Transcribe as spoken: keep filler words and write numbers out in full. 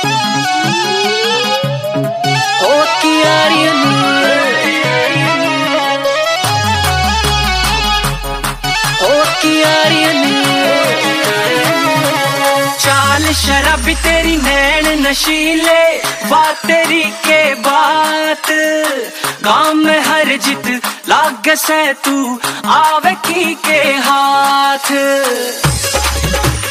चाल शराबी तेरी नैन नशीले, बात तेरी के बात गाँव में हर जित लाग से तू आवे की के हाथ।